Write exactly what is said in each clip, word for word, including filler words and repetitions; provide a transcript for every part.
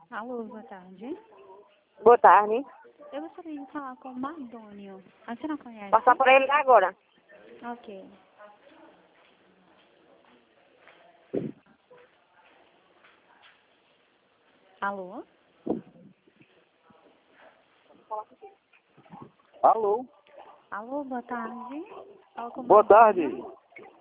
Alô, boa tarde. Boa tarde. Eu gostaria de falar com o Mardônio. A senhora conhece? Passar por ele agora. Ok. Alô? Alô? Alô, boa tarde. Fala com o Boa Mardônio. tarde.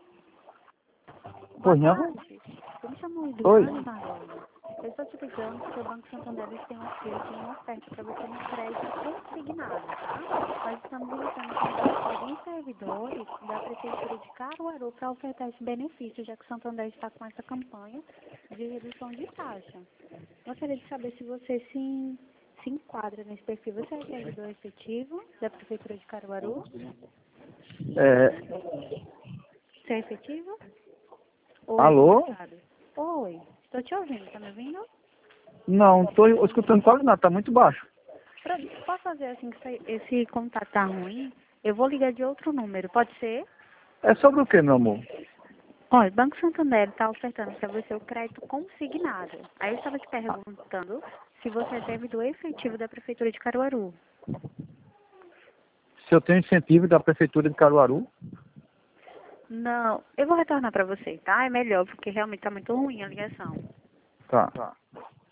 Boa Oi, não? tarde. Eu me chamo Oi. Eliane Mardônio. Eu estou te ligando porque o Banco Santander tem uma, ele tem uma oferta para você no crédito consignado, tá? Nós estamos entrando em contato com alguns servidores da Prefeitura de Caruaru para ofertar esse benefício, já que o Santander está com essa campanha de redução de taxa. Gostaria de saber se você se, se enquadra nesse perfil. Você é servidor efetivo da Prefeitura de Caruaru? É, Você é efetivo? Ou alô? registrado? Oi, estou te ouvindo, tá me ouvindo? Não, estou escutando quase nada, tá muito baixo. Pra- Posso fazer assim que esse esse contato tá ruim? Eu vou ligar de outro número, pode ser? É sobre o que, meu amor? Olha, o Banco Santander está ofertando para você o crédito consignado. Aí eu estava te perguntando se você é servidor efetivo da Prefeitura de Caruaru. Se eu tenho incentivo da Prefeitura de Caruaru? Não, eu vou retornar para você, tá? É melhor, porque realmente está muito ruim a ligação. Tá.